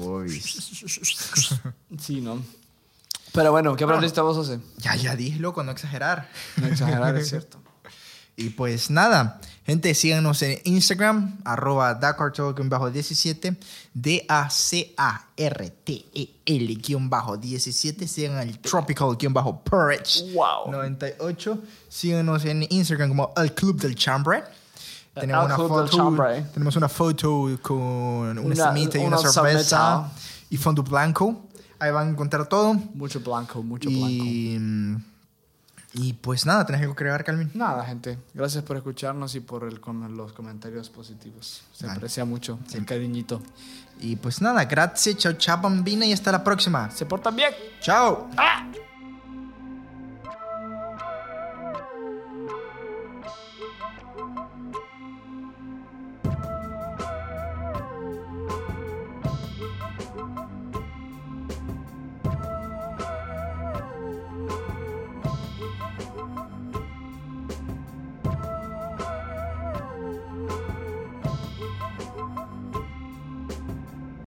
Speaker 1: Sí, no. Pero bueno, ¿qué aprendiste vos, José?
Speaker 2: Ya dije, loco, no exagerar.
Speaker 1: No exagerar, es cierto.
Speaker 2: Y pues nada, gente, síganos en Instagram, @dacartel_17, DACARTEL_17. Sigan el Tropical_Porridge
Speaker 1: Wow.
Speaker 2: 98. Síganos en Instagram como El Club del Chambre. Tenemos
Speaker 1: El
Speaker 2: una
Speaker 1: Club del
Speaker 2: foto,
Speaker 1: Chambre.
Speaker 2: tenemos una foto con una semita y una
Speaker 1: una
Speaker 2: cerveza
Speaker 1: cerveza.
Speaker 2: y fondo blanco. Ahí van a encontrar todo.
Speaker 1: Mucho blanco, mucho blanco.
Speaker 2: Y pues nada, ¿tenés algo que agregar, Calvin?
Speaker 1: Nada, gente. Gracias por escucharnos y por los comentarios positivos. Se
Speaker 2: Vale.
Speaker 1: aprecia mucho el cariñito.
Speaker 2: Y pues nada, gracias, chao, chao, bambina, y hasta la próxima.
Speaker 1: Se portan bien.
Speaker 2: Chao.
Speaker 1: ¡Ah!